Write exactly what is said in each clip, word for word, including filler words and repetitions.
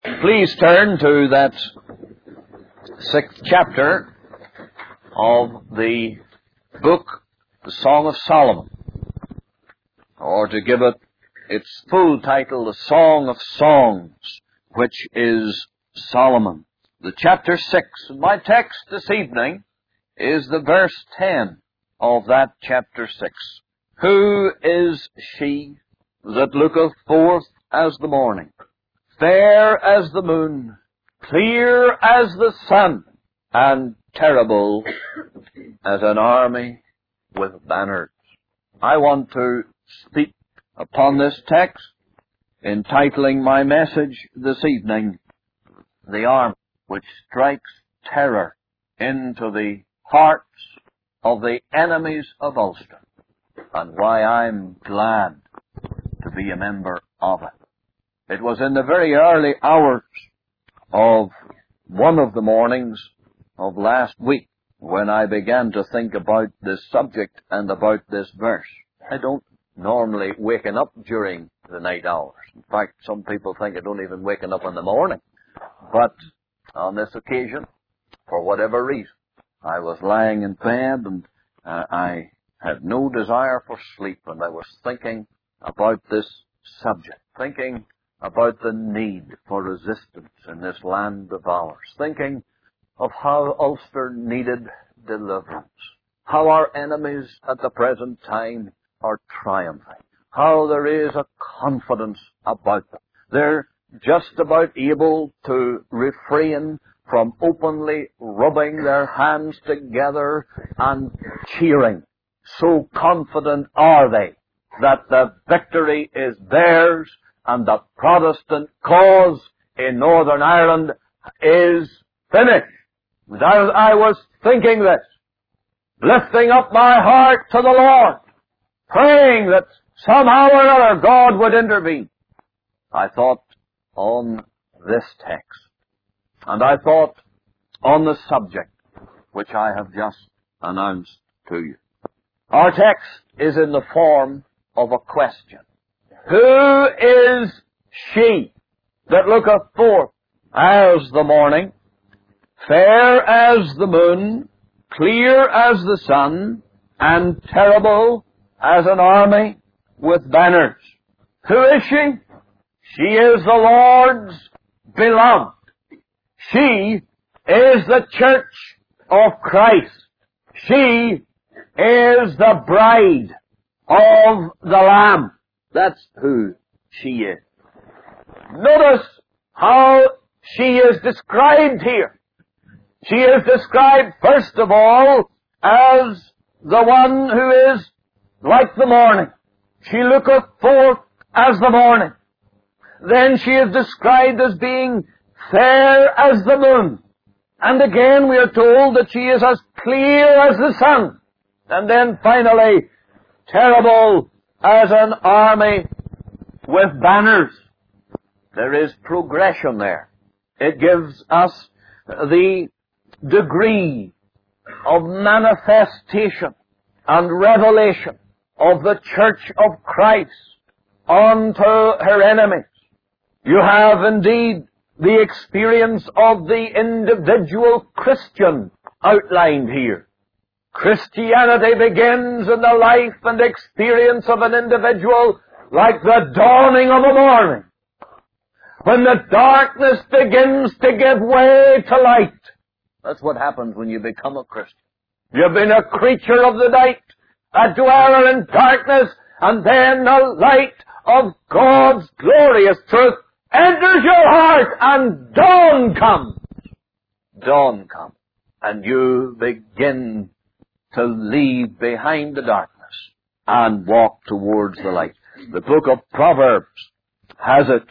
Please turn to that sixth chapter of the book, the Song of Solomon, or to give it its full title, the Song of Songs, which is Solomon. The chapter six. My text this evening is the verse ten of that chapter six. Who is she that looketh forth as the morning, fair as the moon, clear as the sun, and terrible as an army with banners? I want to speak upon this text, entitling my message this evening, The Army which Strikes Terror into the Hearts of the Enemies of Ulster, and why I'm glad to be a member of it. It was in the very early hours of one of the mornings of last week when I began to think about this subject and about this verse. I don't normally waken up during the night hours. In fact, some people think I don't even waken up in the morning. But on this occasion, for whatever reason, I was lying in bed and uh, I had no desire for sleep, and I was thinking about this subject, thinking about the need for resistance in this land of ours, thinking of how Ulster needed deliverance, how our enemies at the present time are triumphing, how there is a confidence about them. They're just about able to refrain from openly rubbing their hands together and cheering. So confident are they that the victory is theirs and the Protestant cause in Northern Ireland is finished. As I was thinking this, lifting up my heart to the Lord, praying that somehow or other God would intervene, I thought on this text, and I thought on the subject which I have just announced to you. Our text is in the form of a question. Who is she that looketh forth as the morning, fair as the moon, clear as the sun, and terrible as an army with banners? Who is she? She is the Lord's beloved. She is the church of Christ. She is the bride of the Lamb. That's who she is. Notice how she is described here. She is described, first of all, as the one who is like the morning. She looketh forth as the morning. Then she is described as being fair as the moon. And again we are told that she is as clear as the sun. And then finally, terrible as an army with banners. There is progression there. It gives us the degree of manifestation and revelation of the Church of Christ unto her enemies. You have indeed the experience of the individual Christian outlined here. Christianity begins in the life and experience of an individual like the dawning of a morning, when the darkness begins to give way to light. That's what happens when you become a Christian. You've been a creature of the night, a dweller in darkness, and then the light of God's glorious truth enters your heart, and dawn comes. Dawn comes, and you begin to leave behind the darkness and walk towards the light. The book of Proverbs has it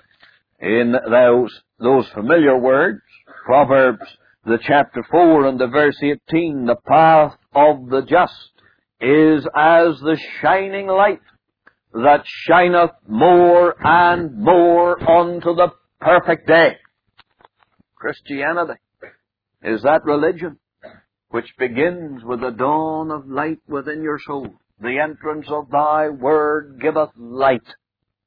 in those, those familiar words. Proverbs, the chapter four and the verse eighteen, the path of the just is as the shining light that shineth more and more unto the perfect day. Christianity is that religion which begins with the dawn of light within your soul. The entrance of thy word giveth light.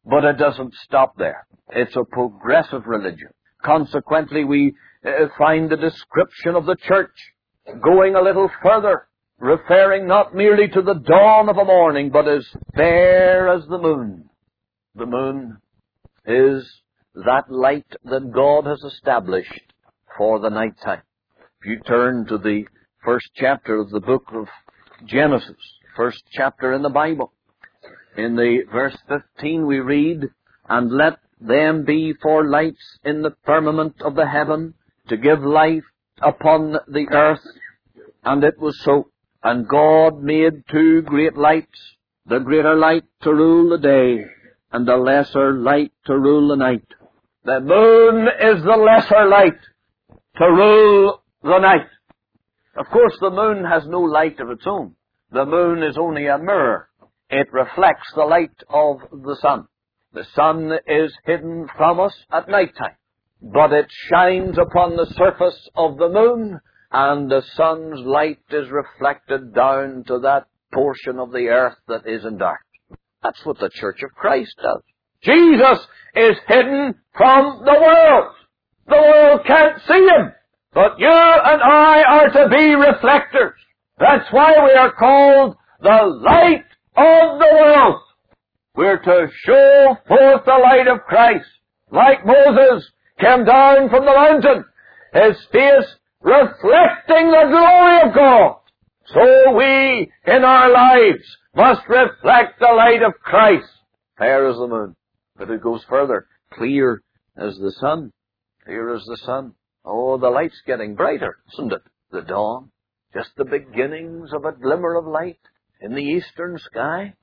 But it doesn't stop there. It's a progressive religion. Consequently, we uh, find the description of the church going a little further, referring not merely to the dawn of a morning, but as fair as the moon. The moon is that light that God has established for the nighttime. If you turn to the first chapter of the book of Genesis, first chapter in the Bible, in the verse fifteen we read, "And let them be for lights in the firmament of the heaven, to give light upon the earth. And it was so. And God made two great lights, the greater light to rule the day, and the lesser light to rule the night." The moon is the lesser light to rule the night. Of course, the moon has no light of its own. The moon is only a mirror. It reflects the light of the sun. The sun is hidden from us at night time, but it shines upon the surface of the moon, and the sun's light is reflected down to that portion of the earth that is in darkness. That's what the Church of Christ does. Jesus is hidden from the world. The world can't see Him, but you and I are to be reflectors. That's why we are called the light of the world. We're to show forth the light of Christ. Like Moses came down from the mountain, his face reflecting the glory of God, so we in our lives must reflect the light of Christ. Fair as the moon. But it goes further. Clear as the sun. Clear as the sun. Oh, the light's getting brighter, isn't it? The dawn. Just the beginnings of a glimmer of light in the eastern sky.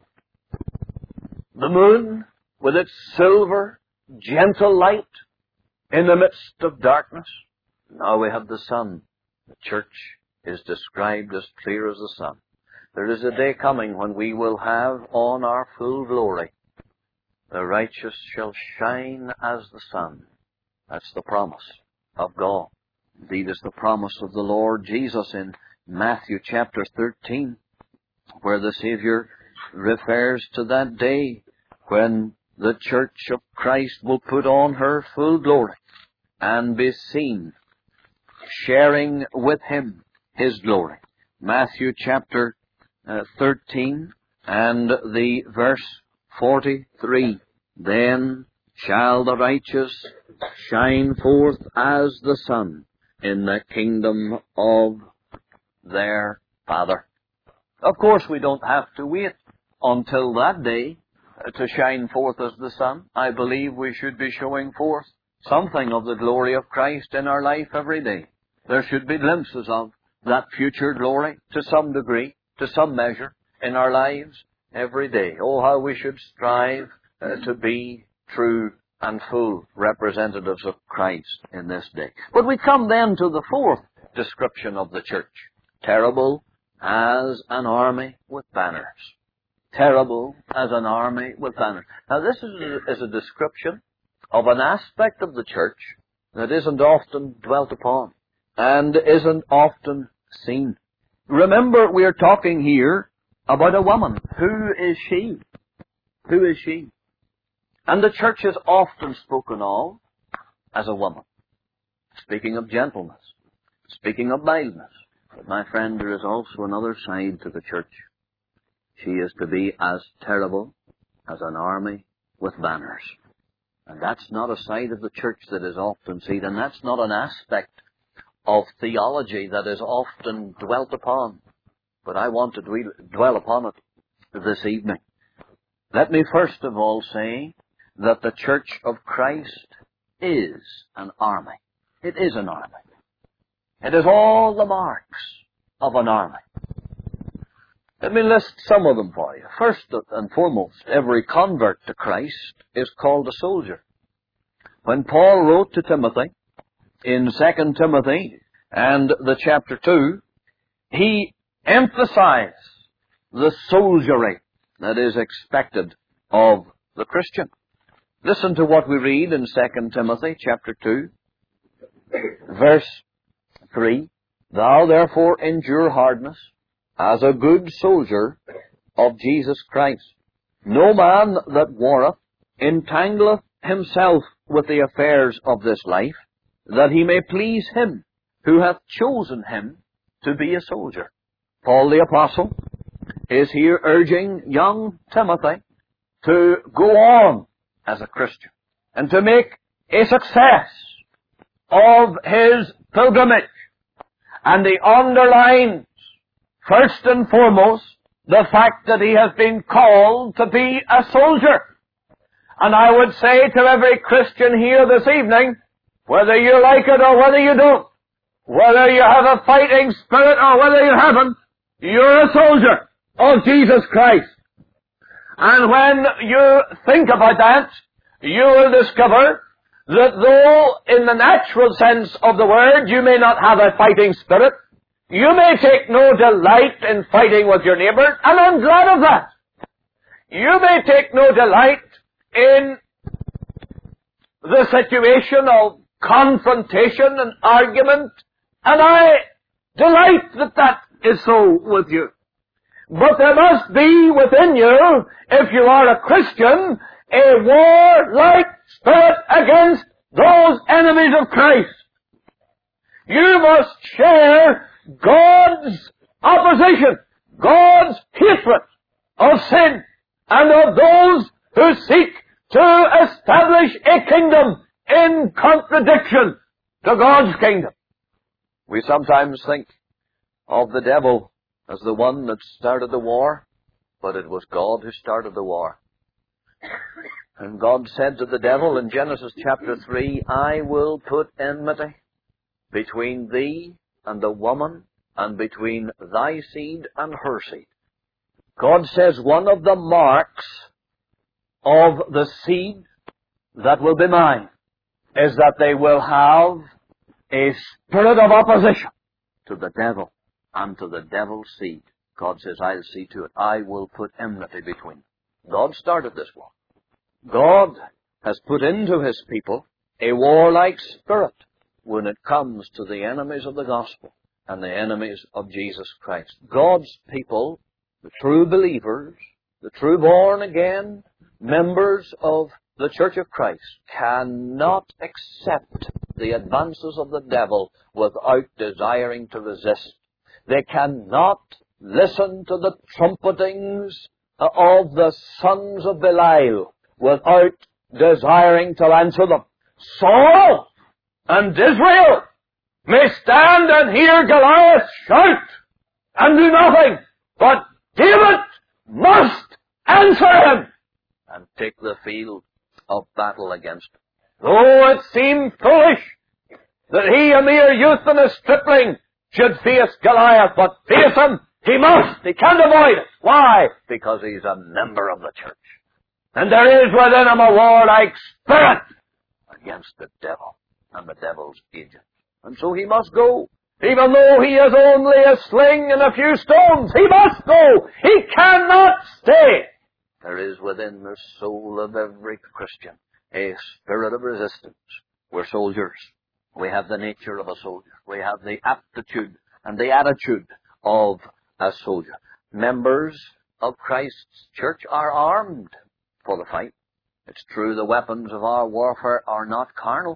The moon, with its silver, gentle light in the midst of darkness. Now we have the sun. The church is described as clear as the sun. There is a day coming when we will have on our full glory. The righteous shall shine as the sun. That's the promise of God. Indeed, it's the promise of the Lord Jesus in Matthew chapter thirteen, where the Savior refers to that day when the church of Christ will put on her full glory and be seen sharing with Him His glory. Matthew chapter uh, thirteen and the verse forty-three. "Then shall the righteous shine forth as the sun in the kingdom of their Father." Of course, we don't have to wait until that day to shine forth as the sun. I believe we should be showing forth something of the glory of Christ in our life every day. There should be glimpses of that future glory to some degree, to some measure, in our lives every day. Oh, how we should strive uh, to be true and full representatives of Christ in this day. But we come then to the fourth description of the church. Terrible as an army with banners. Terrible as an army with banners. Now this is a, is a description of an aspect of the church that isn't often dwelt upon and isn't often seen. Remember, we are talking here about a woman. Who is she? Who is she? And the church is often spoken of as a woman. Speaking of gentleness. Speaking of mildness. But my friend, there is also another side to the church. She is to be as terrible as an army with banners. And that's not a side of the church that is often seen, and that's not an aspect of theology that is often dwelt upon. But I want to dwell upon it this evening. Let me first of all say that the church of Christ is an army. It is an army. It has all the marks of an army. Let me list some of them for you. First and foremost, every convert to Christ is called a soldier. When Paul wrote to Timothy in Second Timothy and the chapter two, he emphasized the soldiery that is expected of the Christian. Listen to what we read in Second Timothy chapter two, verse three. "Thou therefore endure hardness as a good soldier of Jesus Christ. No man that warreth entangleth himself with the affairs of this life, that he may please him who hath chosen him to be a soldier. Paul the Apostle is here urging young Timothy to go on as a Christian and to make a success of his pilgrimage. And he underlines, first and foremost, the fact that he has been called to be a soldier. And I would say to every Christian here this evening, whether you like it or whether you don't, whether you have a fighting spirit or whether you haven't, you're a soldier of Jesus Christ. And when you think about that, you will discover that though in the natural sense of the word you may not have a fighting spirit, you may take no delight in fighting with your neighbour, and I'm glad of that. You may take no delight in the situation of confrontation and argument, and I delight that that is so with you. But there must be within you, if you are a Christian, a warlike spirit against those enemies of Christ. You must share God's opposition, God's hatred of sin, and of those who seek to establish a kingdom in contradiction to God's kingdom. We sometimes think of the devil as the one that started the war, but it was God who started the war. And God said to the devil in Genesis chapter three, I will put enmity between thee and the woman, and between thy seed and her seed. God says one of the marks of the seed that will be mine is that they will have a spirit of opposition to the devil and to the devil's seed. God says, I'll see to it. I will put enmity between them. God started this war. God has put into His people a warlike spirit when it comes to the enemies of the gospel and the enemies of Jesus Christ. God's people, the true believers, the true born-again members of the Church of Christ, cannot accept the advances of the devil without desiring to resist. They cannot listen to the trumpetings of the sons of Belial without desiring to answer them. Saul and Israel may stand and hear Goliath shout and do nothing, but David must answer him and take the field of battle against him. Though it seemed foolish that he, a mere youth and a stripling, should face Goliath, but face him he must. He can't avoid it. Why? Because he's a member of the church. And there is within him a warlike spirit against the devil and the devil's agents. And so he must go. Even though he has only a sling and a few stones, he must go. He cannot stay. There is within the soul of every Christian a spirit of resistance. We're soldiers. We have the nature of a soldier. We have the aptitude and the attitude of a soldier. Members of Christ's church are armed for the fight. It's true the weapons of our warfare are not carnal.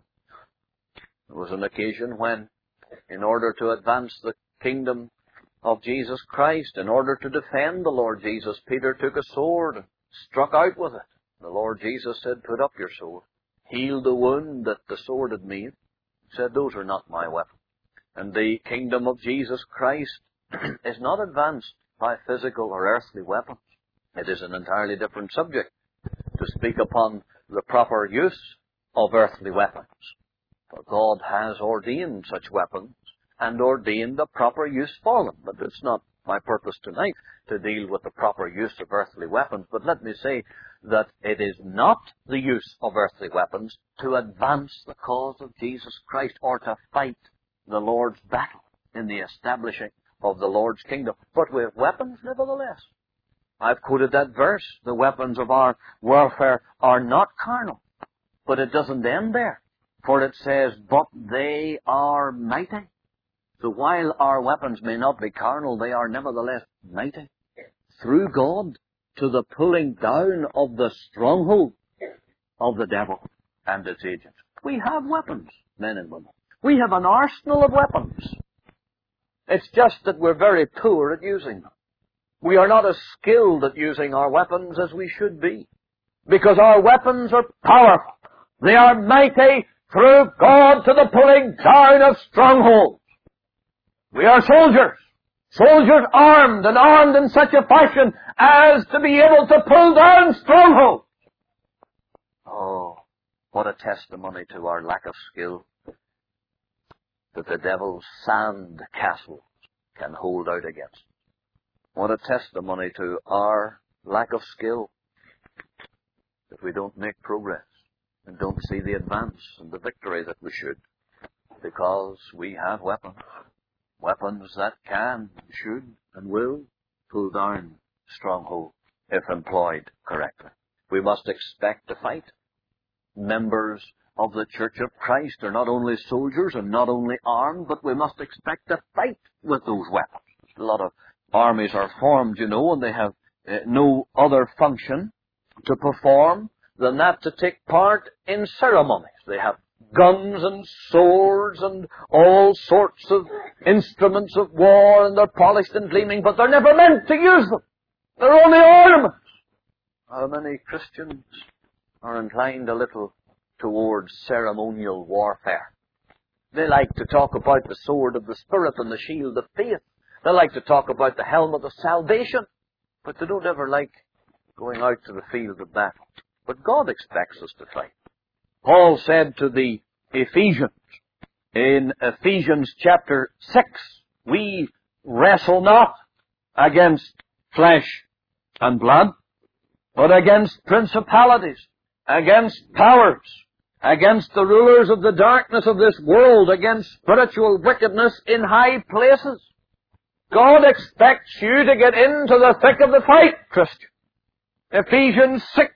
There was an occasion when, in order to advance the kingdom of Jesus Christ, in order to defend the Lord Jesus, Peter took a sword and struck out with it. The Lord Jesus said, put up your sword. Heal the wound that the sword had made. He said, those are not my weapons. And the kingdom of Jesus Christ is not advanced by physical or earthly weapons. It is an entirely different subject to speak upon the proper use of earthly weapons. For God has ordained such weapons and ordained the proper use for them. But it's not my purpose tonight to deal with the proper use of earthly weapons. But let me say that it is not the use of earthly weapons to advance the cause of Jesus Christ or to fight the Lord's battle in the establishing of the Lord's kingdom. But we have weapons nevertheless. I've quoted that verse. The weapons of our warfare are not carnal. But it doesn't end there. For it says, but they are mighty. So while our weapons may not be carnal, they are nevertheless mighty. Through God to the pulling down of the stronghold. of the devil and its agents. We have weapons, men and women. We have an arsenal of weapons. It's just that we're very poor at using them. We are not as skilled at using our weapons as we should be, because our weapons are powerful. They are mighty through God to the pulling down of strongholds. We are soldiers. Soldiers armed, and armed in such a fashion as to be able to pull down strongholds. Oh, what a testimony to our lack of skill that the devil's sand castles can hold out against. What a testimony to our lack of skill that we don't make progress and don't see the advance and the victory that we should, because we have weapons. Weapons that can, should, and will pull down strongholds if employed correctly. We must expect to fight. Members of the Church of Christ are not only soldiers and not only armed, but we must expect to fight with those weapons. A lot of armies are formed, you know, and they have uh, no other function to perform than that to take part in ceremonies. They have guns and swords and all sorts of instruments of war, and they're polished and gleaming, but they're never meant to use them. They're only ornaments. How many Christians are inclined a little towards ceremonial warfare? They like to talk about the sword of the Spirit and the shield of faith. They like to talk about the helmet of salvation, but they don't ever like going out to the field of battle. But God expects us to fight. Paul said to the Ephesians, in Ephesians chapter six, we wrestle not against flesh and blood, but against principalities, against powers, against the rulers of the darkness of this world, against spiritual wickedness in high places. God expects you to get into the thick of the fight, Christian. Ephesians six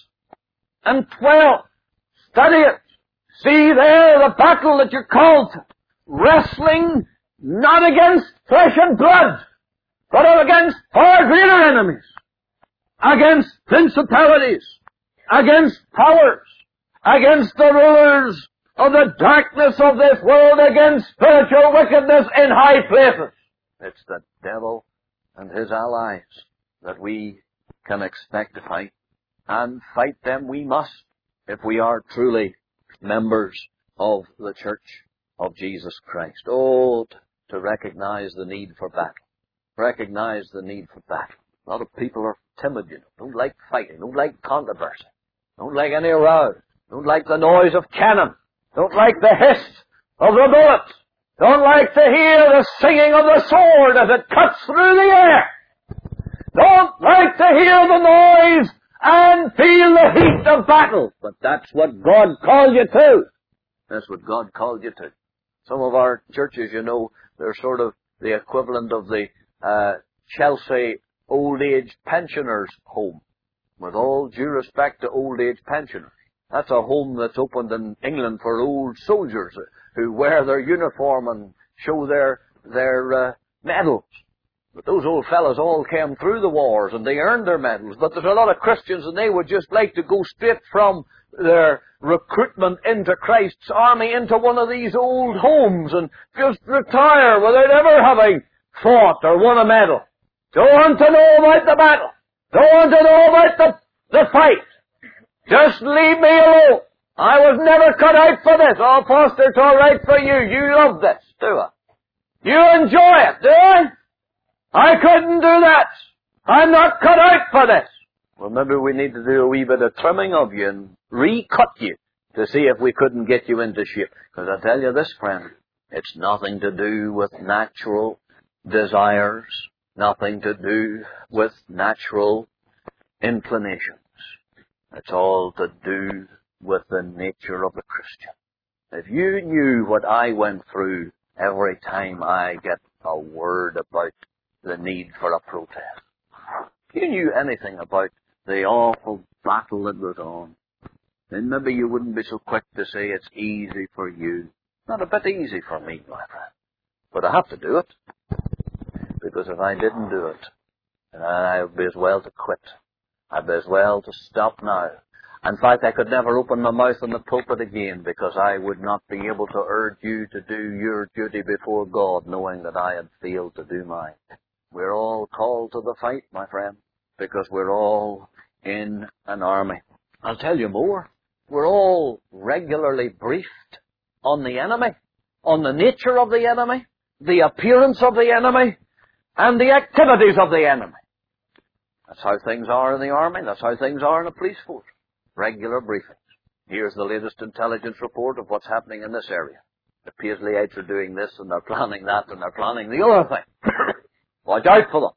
and twelve. Study it. See there the battle that you're called to. Wrestling not against flesh and blood, but against far greater enemies. Against principalities. Against powers. Against the rulers of the darkness of this world. Against spiritual wickedness in high places. It's the devil and his allies that we can expect to fight. And fight them we must, if we are truly members of the Church of Jesus Christ. Oh, to recognize the need for battle. Recognize the need for battle. A lot of people are timid, you know. Don't like fighting. Don't like controversy. Don't like any row. Don't like the noise of cannon. Don't like the hiss of the bullets. Don't like to hear the singing of the sword as it cuts through the air. Don't like to hear the noise and feel the heat of battle. But that's what God called you to. That's what God called you to. Some of our churches, you know, they're sort of the equivalent of the uh, Chelsea old age pensioners' home. With all due respect to old age pensioners. That's a home that's opened in England for old soldiers who wear their uniform and show their their uh, medals. But those old fellas all came through the wars and they earned their medals. But there's a lot of Christians and they would just like to go straight from their recruitment into Christ's army into one of these old homes and just retire without ever having fought or won a medal. Don't want to know about the battle. Don't want to know about the, the fight. Just leave me alone. I was never cut out for this. Oh, Pastor, it's all right for you. You love this, do I? You enjoy it, do I? I couldn't do that. I'm not cut out for this. Well, maybe we need to do a wee bit of trimming of you and recut you to see if we couldn't get you into shape. Because I tell you this, friend, it's nothing to do with natural desires, nothing to do with natural inclinations. It's all to do with the nature of the Christian. If you knew what I went through every time I get a word about the need for a protest, if you knew anything about the awful battle that was on, then maybe you wouldn't be so quick to say it's easy for you. Not a bit easy for me, my friend. But I have to do it. Because if I didn't do it, then I'd be as well to quit. I'd be as well to stop now. In fact, I could never open my mouth in the pulpit again, because I would not be able to urge you to do your duty before God, knowing that I had failed to do mine. We're all called to the fight, my friend, because we're all in an army. I'll tell you more. We're all regularly briefed on the enemy, on the nature of the enemy, the appearance of the enemy, and the activities of the enemy. That's how things are in the army. That's how things are in a police force. Regular briefings. Here's the latest intelligence report of what's happening in this area. The Paisleyites are doing this, and they're planning that, and they're planning the other thing. Watch out for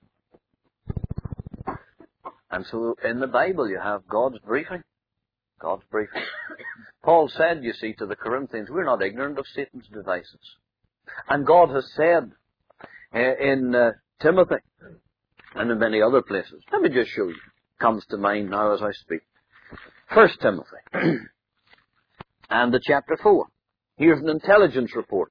them. And so in the Bible you have God's briefing. God's briefing. Paul said, you see, to the Corinthians, we're not ignorant of Satan's devices. And God has said uh, in uh, Timothy and in many other places. Let me just show you. Comes to mind now as I speak. First Timothy and the chapter four. Here's an intelligence report.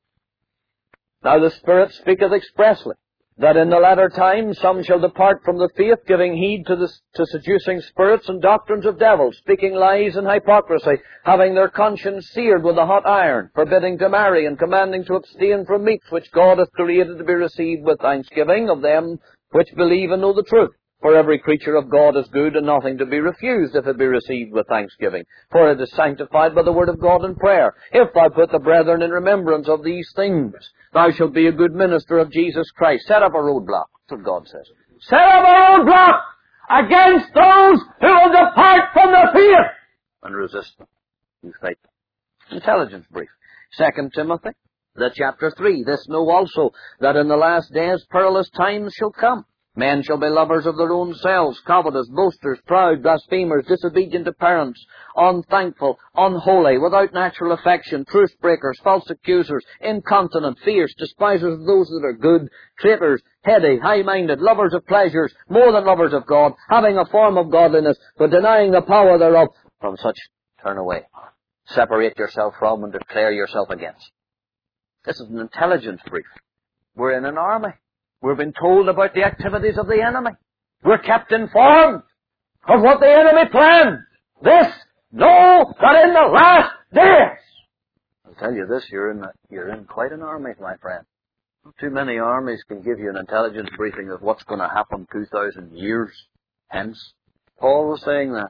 Now the Spirit speaketh expressly, that in the latter times some shall depart from the faith, giving heed to, the, to seducing spirits and doctrines of devils, speaking lies and hypocrisy, having their conscience seared with a hot iron, forbidding to marry, and commanding to abstain from meats which God hath created to be received with thanksgiving of them which believe and know the truth. For every creature of God is good, and nothing to be refused if it be received with thanksgiving. For it is sanctified by the word of God and prayer. If thou put the brethren in remembrance of these things, thou shalt be a good minister of Jesus Christ. Set up a roadblock. That's what God says. Set up a roadblock against those who will depart from the faith and resist them. You fight them. Intelligence brief. Second Timothy, the chapter three. This know also, that in the last days perilous times shall come. Men shall be lovers of their own selves, covetous, boasters, proud, blasphemers, disobedient to parents, unthankful, unholy, without natural affection, truth breakers, false accusers, incontinent, fierce, despisers of those that are good, traitors, heady, high-minded, lovers of pleasures, more than lovers of God, having a form of godliness, but denying the power thereof. From such turn away. Separate yourself from and declare yourself against. This is an intelligence brief. We're in an army. We're being told about the activities of the enemy. We're kept informed of what the enemy plans. This, know that in the last days. I'll tell you this, you're in, a, you're in quite an army, my friend. Not too many armies can give you an intelligence briefing of what's going to happen two thousand years hence. Paul was saying that.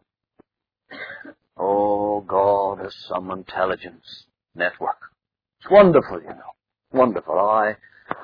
Oh, God has some intelligence network. It's wonderful, you know. Wonderful. I...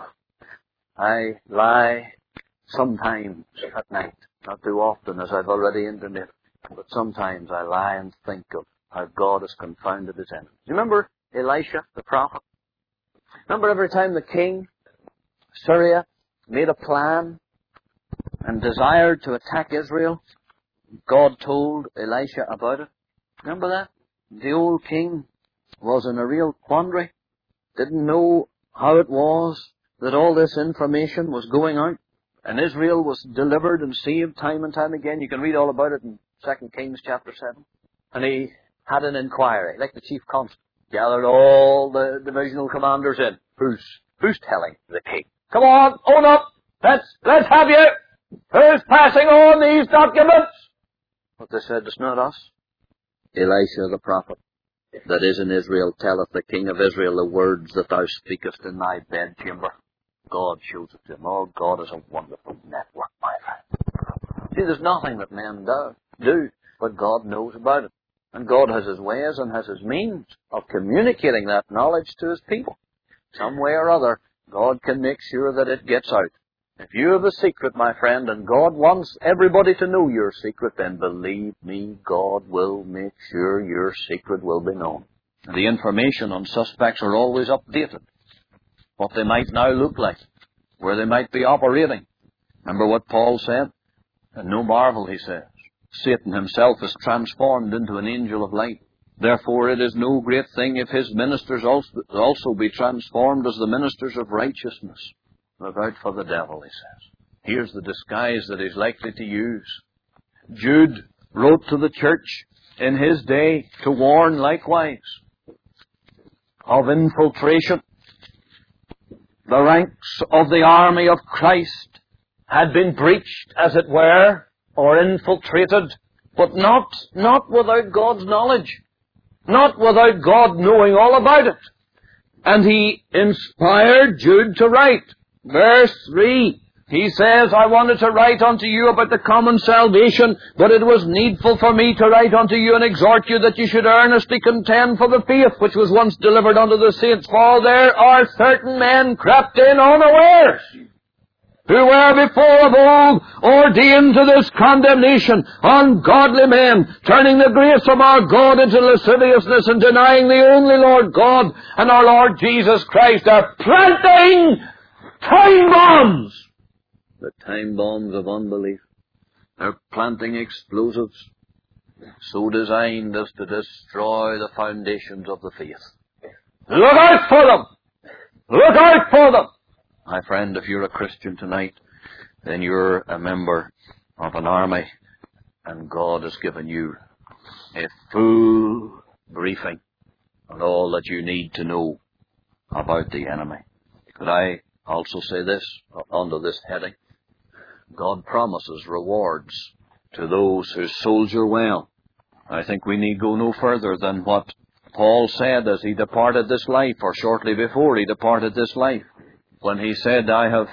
I lie sometimes at night, not too often as I've already intimated, but sometimes I lie and think of how God has confounded his enemies. You remember Elisha, the prophet? Remember every time the king, Syria, made a plan and desired to attack Israel, God told Elisha about it? Remember that? The old king was in a real quandary, didn't know how it was that all this information was going out, and Israel was delivered and saved time and time again. You can read all about it in Second Kings chapter seven. And he had an inquiry, like the chief constable, gathered all the divisional commanders in. Who's who's telling the king? Come on, own up! Let's let's have you! Who's passing on these documents? But they said, it's not us. Elisha the prophet, that is in Israel, telleth the king of Israel the words that thou speakest in thy bedchamber. God shows it to him. Oh, God is a wonderful network, my friend. See, there's nothing that men do, do, but God knows about it. And God has his ways and has his means of communicating that knowledge to his people. Some way or other, God can make sure that it gets out. If you have a secret, my friend, and God wants everybody to know your secret, then believe me, God will make sure your secret will be known. The information on suspects are always updated. What they might now look like, where they might be operating. Remember what Paul said? And no marvel, he says. Satan himself is transformed into an angel of light. Therefore it is no great thing if his ministers also, also be transformed as the ministers of righteousness. Look out for the devil, he says. Here's the disguise that he's likely to use. Jude wrote to the church in his day to warn likewise of infiltration. The ranks of the army of Christ had been breached, as it were, or infiltrated but not, not without God's knowledge. Not without God knowing all about it. And He inspired Jude to write. Verse three, he says, I wanted to write unto you about the common salvation, but it was needful for me to write unto you and exhort you that you should earnestly contend for the faith which was once delivered unto the saints. For there are certain men crept in unawares, who were before of old ordained to this condemnation, ungodly men, turning the grace of our God into lasciviousness, and denying the only Lord God and our Lord Jesus Christ, are planting time bombs. The time bombs of unbelief. They're planting explosives so designed as to destroy the foundations of the faith. Look out for them! Look out for them! My friend, if you're a Christian tonight, then you're a member of an army, and God has given you a full briefing on all that you need to know about the enemy. Could I also say this under this heading? God promises rewards to those who soldier well. I think we need go no further than what Paul said as he departed this life, or shortly before he departed this life, when he said, I have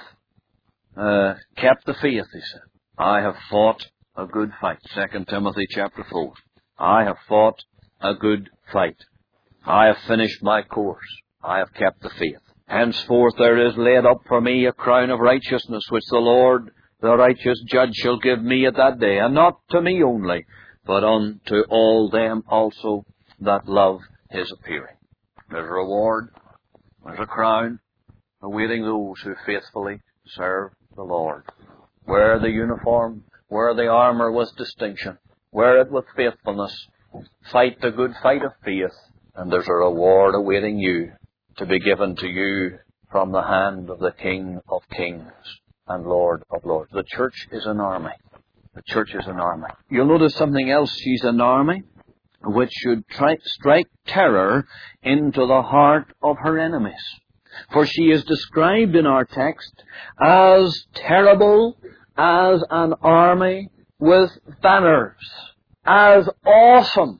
uh, kept the faith, he said. I have fought a good fight. Second Timothy chapter four. I have fought a good fight. I have finished my course. I have kept the faith. Henceforth there is laid up for me a crown of righteousness, which the Lord, the righteous judge, shall give me at that day, and not to me only, but unto all them also that love his appearing. There's a reward, there's a crown, awaiting those who faithfully serve the Lord. Wear the uniform, wear the armour with distinction, wear it with faithfulness, fight the good fight of faith, and there's a reward awaiting you, to be given to you from the hand of the King of Kings and Lord of Lords. The church is an army. The church is an army. You'll notice something else. She's an army which should try, strike terror into the heart of her enemies. For she is described in our text as terrible as an army with banners, as awesome,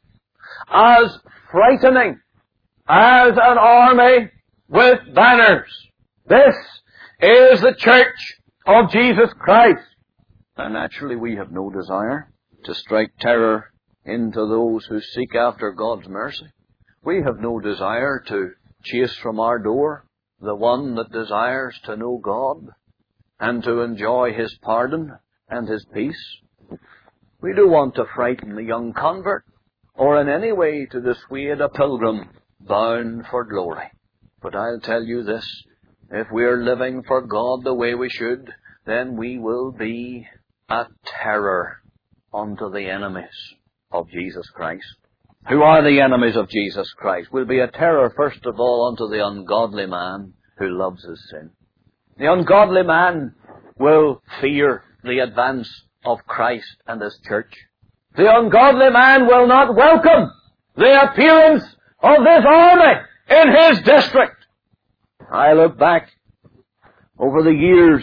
as frightening as an army with banners. This is the church of Jesus Christ. And naturally we have no desire to strike terror into those who seek after God's mercy. We have no desire to chase from our door the one that desires to know God and to enjoy His pardon and His peace. We do want to frighten the young convert, or in any way to dissuade a pilgrim bound for glory. But I'll tell you this, if we're living for God the way we should, then we will be a terror unto the enemies of Jesus Christ. Who are the enemies of Jesus Christ? We'll be a terror, first of all, unto the ungodly man who loves his sin. The ungodly man will fear the advance of Christ and His church. The ungodly man will not welcome the appearance of this army in his district. I look back over the years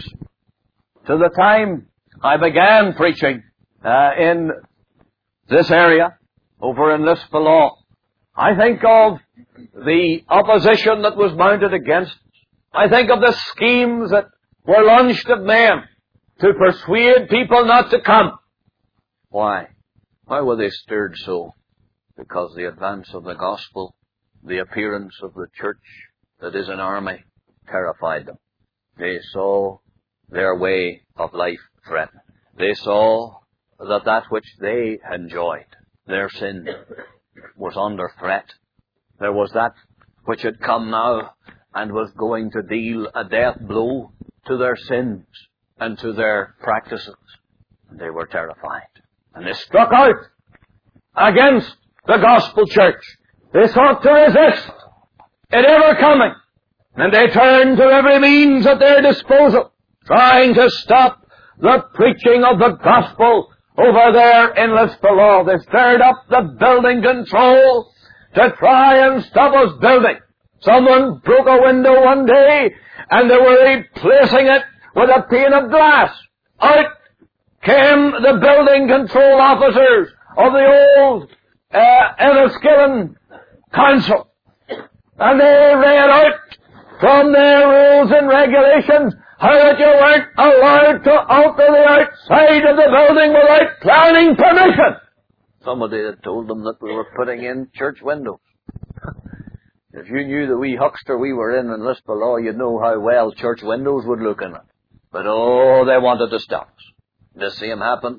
to the time I began preaching uh, in this area, over in Lisbon. I think of the opposition that was mounted against us. I think of the schemes that were launched at men to persuade people not to come. Why? Why were they stirred so? Because the advance of the gospel, the appearance of the church that is an army, terrified them. They saw their way of life threatened. They saw that that which they enjoyed, their sin, was under threat. There was that which had come now and was going to deal a death blow to their sins and to their practices. And they were terrified. And they struck out against the gospel church. They sought to resist it ever coming. And they turned to every means at their disposal, trying to stop the preaching of the gospel over there in Lisbon. They stirred up the building control to try and stop us building. Someone broke a window one day, and they were replacing it with a pane of glass. Out came the building control officers of the old uh, Enniskillen Council. And they read out from their rules and regulations how that you weren't allowed to alter the outside of the building without planning permission. Somebody had told them that we were putting in church windows. If you knew the wee huckster we were in in Lisbon, you'd know how well church windows would look in it. But oh, they wanted to stop us. The same happened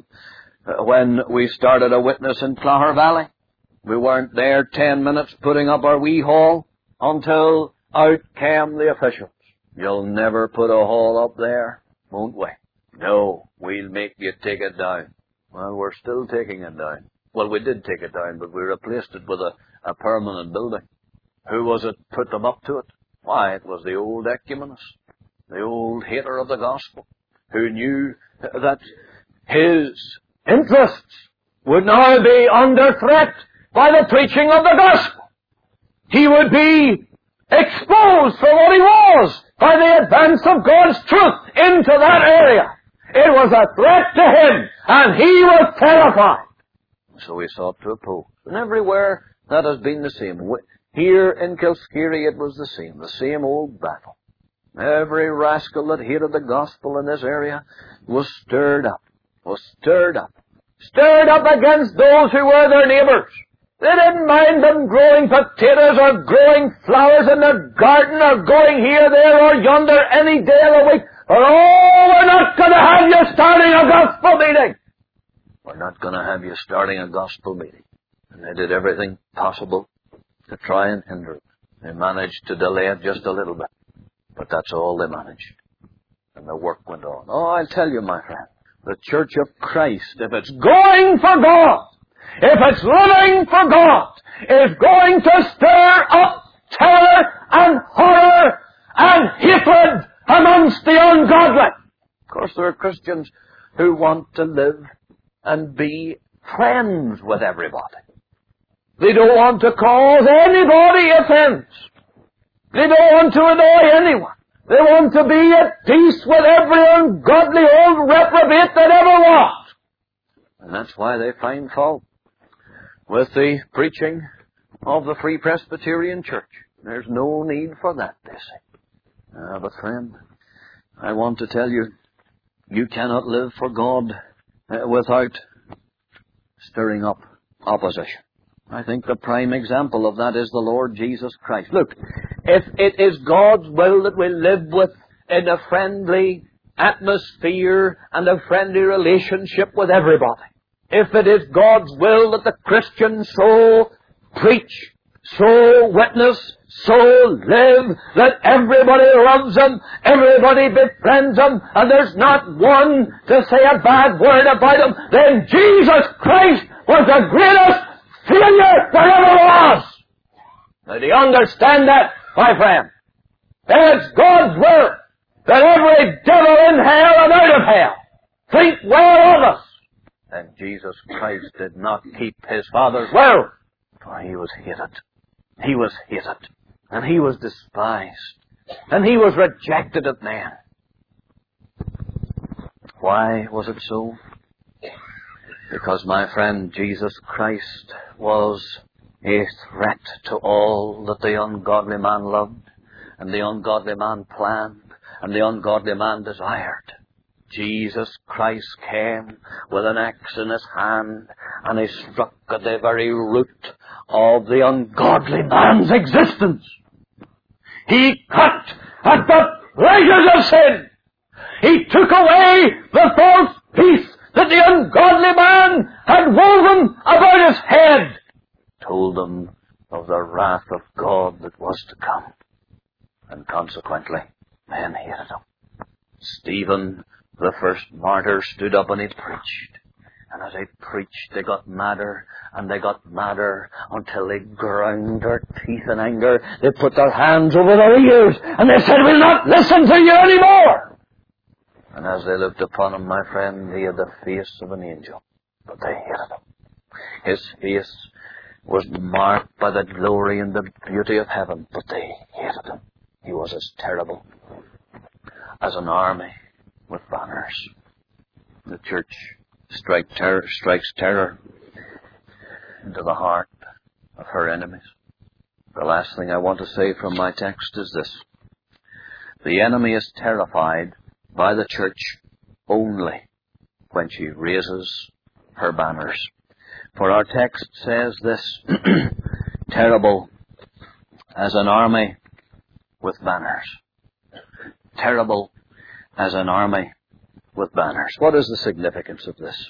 when we started a witness in Clogher Valley. We weren't there ten minutes putting up our wee hall until out came the officials. You'll never put a hall up there, won't we? No, we'll make you take it down. Well, we're still taking it down. Well, we did take it down, but we replaced it with a, a permanent building. Who was it put them up to it? Why, it was the old ecumenist, the old hater of the gospel, who knew that his interests would now be under threat by the preaching of the gospel. He would be exposed for what he was by the advance of God's truth into that area. It was a threat to him, and he was terrified. So he sought to oppose. And everywhere that has been the same. Here in Kilskeery it was the same, the same old battle. Every rascal that hated the gospel in this area was stirred up, was stirred up, stirred up against those who were their neighbours. They didn't mind them growing potatoes or growing flowers in their garden or going here, there or yonder any day of the week. But oh, we're not going to have you starting a gospel meeting. We're not going to have you starting a gospel meeting. And they did everything possible to try and hinder it. They managed to delay it just a little bit. But that's all they managed. And the work went on. Oh, I'll tell you, my friend, the Church of Christ, if it's going for God, if it's living for God, is going to stir up terror and horror and hatred amongst the ungodly. Of course, there are Christians who want to live and be friends with everybody. They don't want to cause anybody offense. They don't want to annoy anyone. They want to be at peace with every ungodly old reprobate that ever was. And that's why they find fault with the preaching of the Free Presbyterian Church. There's no need for that, they say. Ah, but friend, I want to tell you, you cannot live for God uh, without stirring up opposition. I think the prime example of that is the Lord Jesus Christ. Look, if it is God's will that we live with in a friendly atmosphere and a friendly relationship with everybody, if it is God's will that the Christian so preach, so witness, so live, that everybody loves him, everybody befriends him, and there's not one to say a bad word about him, then Jesus Christ was the greatest failure there ever was. Now, do you understand that, my friend? Then it's God's will that every devil in hell and out of hell think well of us. And Jesus Christ did not keep his Father's will, for he was hated. He was hated. And he was despised. And he was rejected of men. Why was it so? Because, my friend, Jesus Christ was a threat to all that the ungodly man loved, and the ungodly man planned, and the ungodly man desired. Jesus Christ came with an axe in his hand, and he struck at the very root of the ungodly man's existence. He cut at the pleasures of sin. He took away the false peace that the ungodly man had woven about his head, told them of the wrath of God that was to come. And consequently, men hated him. Stephen, the first martyr, stood up and he preached. And as he preached, they got madder, and they got madder, until they ground their teeth in anger. They put their hands over their ears, and they said, "We'll not listen to you anymore." And as they looked upon him, my friend, he had the face of an angel. But they hated him. His face was marked by the glory and the beauty of heaven, but they hated him. He was as terrible as an army with banners. The church strike terror, strikes terror into the heart of her enemies. The last thing I want to say from my text is this. The enemy is terrified by the church only when she raises her banners. For our text says this, terrible as an army with banners. Terrible as an army with banners. What is the significance of this?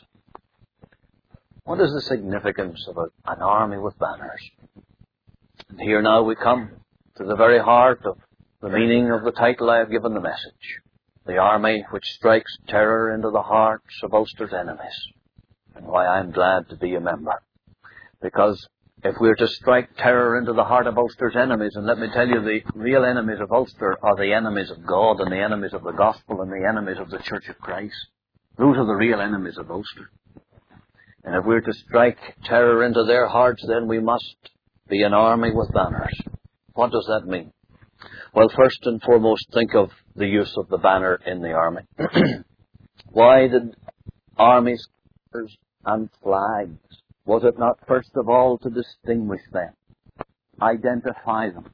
What is the significance of a, an army with banners? And here now we come to the very heart of the meaning of the title I have given the message. The army which strikes terror into the hearts of Ulster's enemies. And why I'm glad to be a member. Because if we're to strike terror into the heart of Ulster's enemies, and let me tell you, the real enemies of Ulster are the enemies of God and the enemies of the gospel and the enemies of the Church of Christ. Those are the real enemies of Ulster. And if we're to strike terror into their hearts, then we must be an army with banners. What does that mean? Well, first and foremost, think of the use of the banner in the army. Why did armies and flags? Was it not first of all to distinguish them, identify them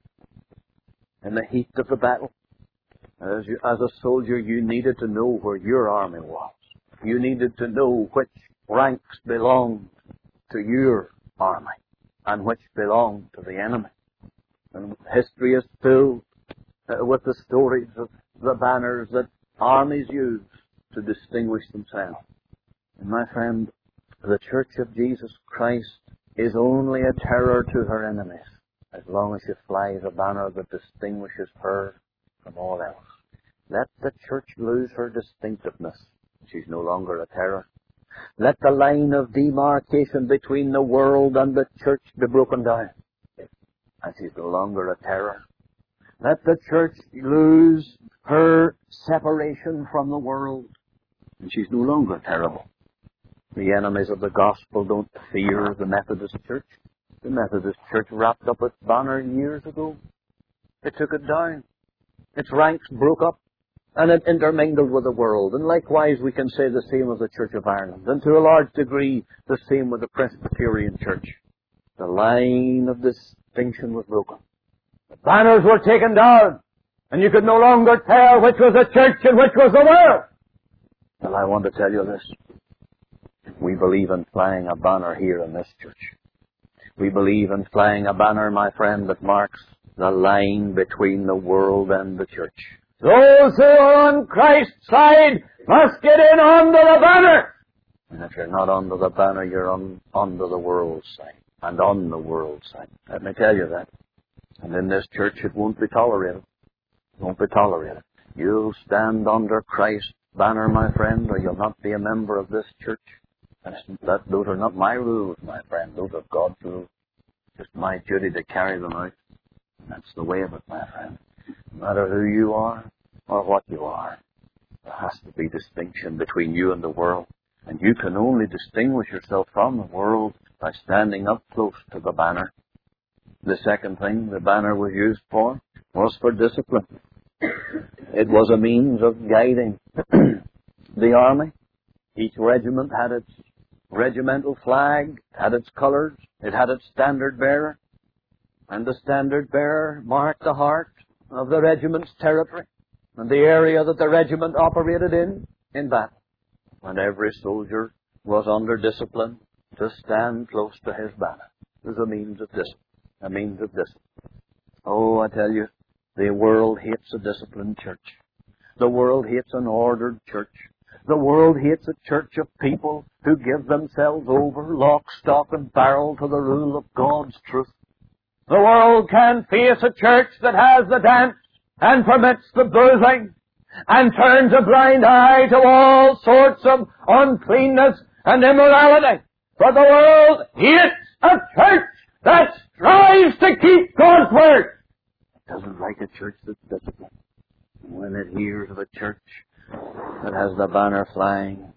in the heat of the battle? As, you, as a soldier, you needed to know where your army was. You needed to know which ranks belonged to your army and which belonged to the enemy. And history is filled uh, with the stories of the banners that armies use to distinguish themselves. And my friend, the Church of Jesus Christ is only a terror to her enemies as long as she flies a banner that distinguishes her from all else. Let the Church lose her distinctiveness. She's no longer a terror. Let the line of demarcation between the world and the Church be broken down, and she's no longer a terror. Let the Church lose her separation from the world, and she's no longer terrible. The enemies of the gospel don't fear the Methodist Church. The Methodist Church wrapped up its banner years ago. It took it down. Its ranks broke up, and it intermingled with the world. And likewise, we can say the same of the Church of Ireland, and to a large degree, the same with the Presbyterian Church. The line of distinction was broken. The banners were taken down, and you could no longer tell which was the church and which was the world. Well, I want to tell you this. We believe in flying a banner here in this church. We believe in flying a banner, my friend, that marks the line between the world and the church. Those who are on Christ's side must get in under the banner. And if you're not under the banner, you're on under the world's side. And on the world's side. Let me tell you that. And in this church, it won't be tolerated. It won't be tolerated. You'll stand under Christ's banner, my friend, or you'll not be a member of this church. That, those are not my rules, my friend. Those are God's rules. It's just my duty to carry them out. And that's the way of it, my friend. No matter who you are or what you are, there has to be distinction between you and the world. And you can only distinguish yourself from the world by standing up close to the banner. The second thing the banner was used for was for discipline. It was a means of guiding the army. Each regiment had its regimental flag, had its colors, it had its standard bearer, and the standard bearer marked the heart of the regiment's territory and the area that the regiment operated in, in battle. And every soldier was under discipline to stand close to his banner. It was a means of discipline, a means of discipline. Oh, I tell you, the world hates a disciplined church. The world hates an ordered church. The world hates a church of people who give themselves over, lock, stock, and barrel to the rule of God's truth. The world can face a church that has the dance and permits the boozing and turns a blind eye to all sorts of uncleanness and immorality. But the world hates a church that strives to keep God's word. It doesn't like a church that's disciplined. When it hears of a church that has the banner flying,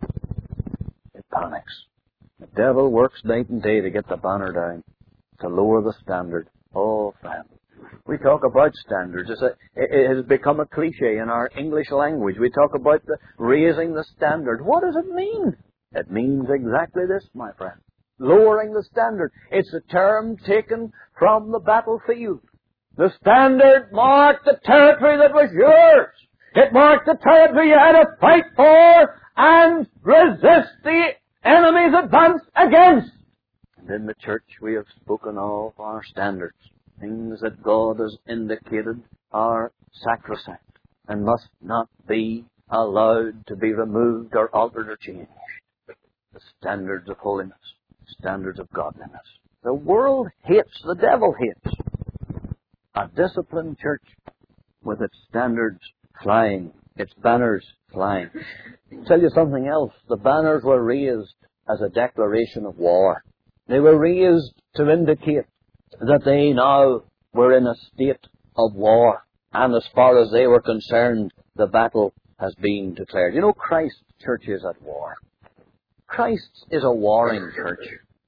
it panics. The devil works night and day to get the banner down, to lower the standard. Oh, friend. We talk about standards. It's a, it has become a cliche in our English language. We talk about the raising the standard. What does it mean? It means exactly this, my friend. lowering the standard. It's a term taken from the battlefield. The standard marked the territory that was yours. It marked the territory you had to fight for and resist the enemy's advance against. And in the church we have spoken of our standards. Things that God has indicated are sacrosanct and must not be allowed to be removed or altered or changed. The standards of holiness, standards of godliness. The world hates, the devil hates a disciplined church with its standards flying, its banners flying. I'll tell you something else. The banners were raised as a declaration of war. They were raised to indicate that they now were in a state of war. And as far as they were concerned, the battle has been declared. You know, Christ's church is at war. Christ is a warring church.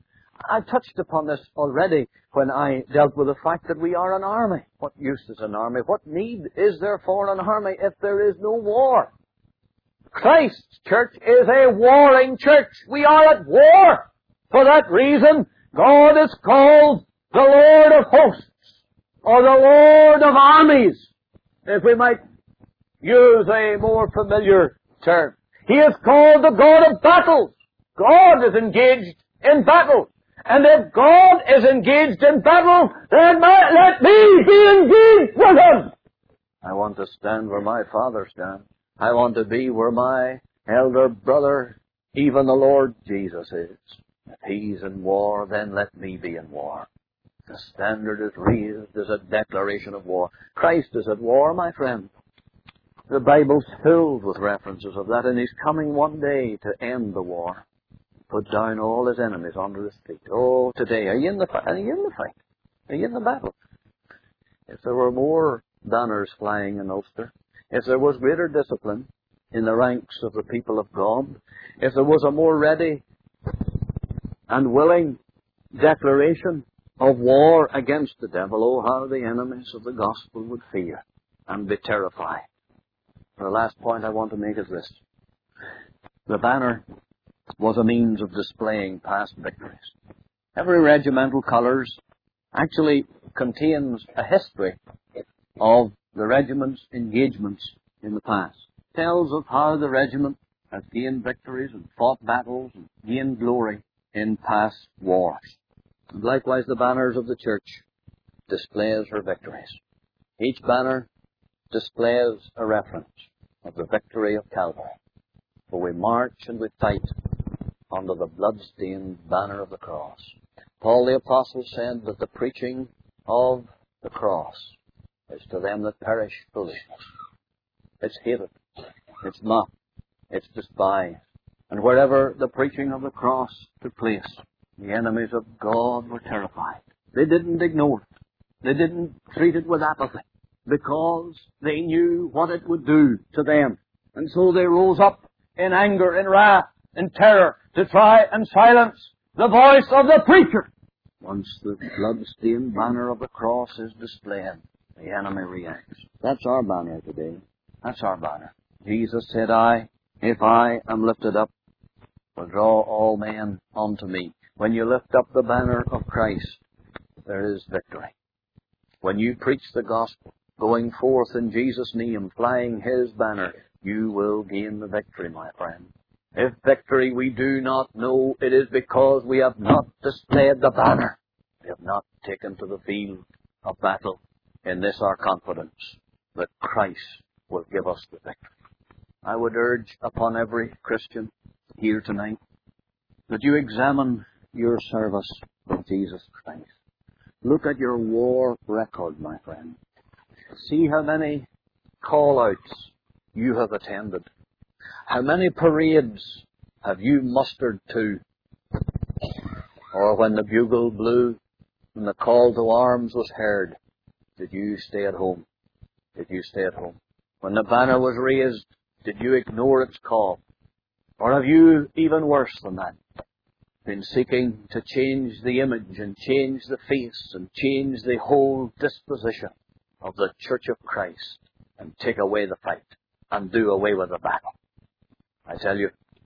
I touched upon this already when I dealt with the fact that we are an army. What use is an army? What need is there for an army if there is no war? Christ's church is a warring church. We are at war. For that reason, God is called the Lord of hosts, or the Lord of armies, if we might use a more familiar term. He is called the God of battles. God is engaged in battle. And if God is engaged in battle, then my, let me be engaged with Him. I want to stand where my Father stands. I want to be where my elder brother, even the Lord Jesus, is. If He's in war, then let me be in war. The standard is raised as a declaration of war. Christ is at war, my friend. The Bible's filled with references of that, and He's coming one day to end the war. Put down all His enemies under His feet. Oh, today, are you in the fight? Are you in the fight? Are you in the battle? If there were more banners flying in Ulster, if there was greater discipline in the ranks of the people of God, if there was a more ready and willing declaration of war against the devil, oh, how the enemies of the gospel would fear and be terrified. The last point I want to make is this. The banner was a means of displaying past victories. Every regimental colours actually contains a history of the regiment's engagements in the past. It tells of how the regiment has gained victories and fought battles and gained glory in past wars. And likewise the banners of the church displays her victories. Each banner displays a reference of the victory of Calvary. For we march and we fight under the blood-stained banner of the cross. Paul the Apostle said that the preaching of the cross is to them that perish foolishness. It's hated. It's mocked. It's despised. And wherever the preaching of the cross took place, the enemies of God were terrified. They didn't ignore it. They didn't treat it with apathy, because they knew what it would do to them. And so they rose up in anger, in wrath, in terror, to try and silence the voice of the preacher. Once the blood-stained banner of the cross is displayed, the enemy reacts. That's our banner today. That's our banner. Jesus said, I, if I am lifted up, will draw all men unto me. When you lift up the banner of Christ, there is victory. When you preach the gospel, going forth in Jesus' name, flying His banner, you will gain the victory, my friend. If victory we do not know, it is because we have not displayed the banner. We have not taken to the field of battle. In this our confidence, that Christ will give us the victory. I would urge upon every Christian here tonight that you examine your service with Jesus Christ. Look at your war record, my friend. See how many call-outs you have attended. How many parades have you mustered to? Or when the bugle blew and the call to arms was heard, did you stay at home? Did you stay at home? When the banner was raised, did you ignore its call? Or have you, even worse than that, been seeking to change the image and change the face and change the whole disposition of the Church of Christ and take away the fight and do away with the battle? I tell you,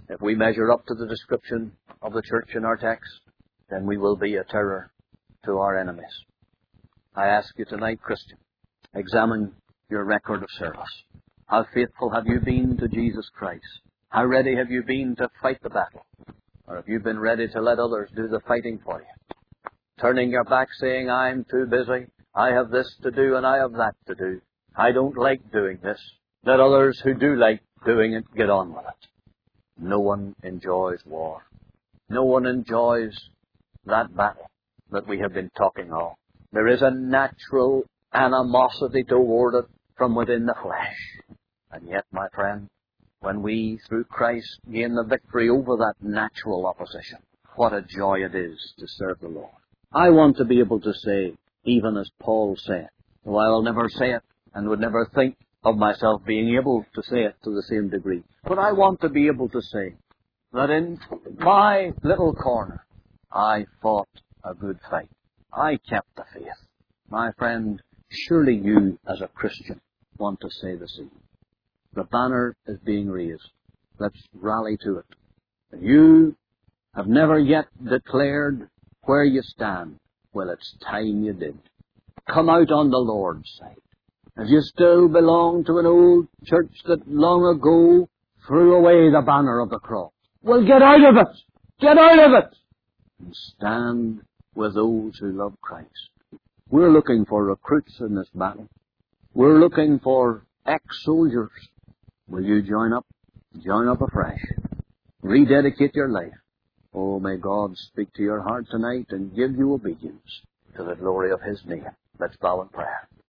if we measure up to the description of the church in our text, then we will be a terror to our enemies. I ask you tonight, Christian, examine your record of service. How faithful have you been to Jesus Christ? How ready have you been to fight the battle? Or have you been ready to let others do the fighting for you? Turning your back saying, I'm too busy, I have this to do and I have that to do. I don't like doing this. Let others who do like doing it get on with it. No one enjoys war. No one enjoys that battle that we have been talking of. There is a natural animosity toward it from within the flesh. And yet, my friend, when we, through Christ, gain the victory over that natural opposition, what a joy it is to serve the Lord. I want to be able to say, even as Paul said, though I will never say it and would never think of myself being able to say it to the same degree, but I want to be able to say that in my little corner, I fought a good fight. I kept the faith. My friend, surely you, as a Christian, want to say the same. The banner is being raised. Let's rally to it. If you have never yet declared where you stand, well, it's time you did. Come out on the Lord's side. If you still belong to an old church that long ago threw away the banner of the cross, well, get out of it! Get out of it! And stand with those who love Christ. We're looking for recruits in this battle. We're looking for ex-soldiers. Will you join up? Join up afresh. Rededicate your life. Oh, may God speak to your heart tonight and give you obedience to the glory of His name. Let's bow in prayer.